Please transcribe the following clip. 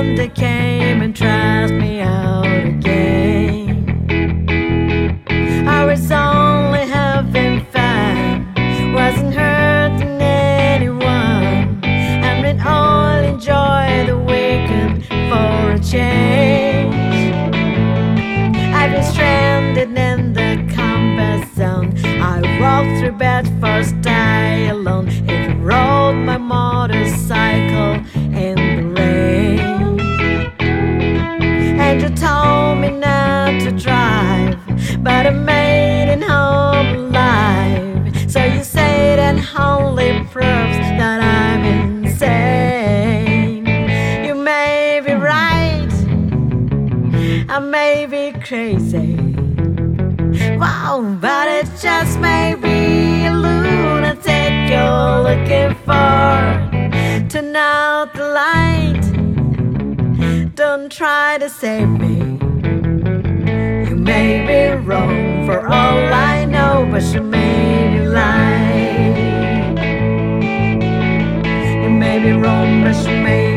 friend that came and trashed me out again. I was only having fun, wasn't hurting anyone, and we'd all enjoy the weekend for a change. I've been stranded in the combat zone. I walked through Bedford day alone. It rode my motorcycle in the rain. And you told me not to drive, but I made it home alive. So you say that only proves that I'm insane. You may be right, I may be crazy, wow, but it just may be a lunatic you're looking for. Turn out the light, don't try to save me. You may be wrong for all I know, but you may be lying. You may be wrong, but you may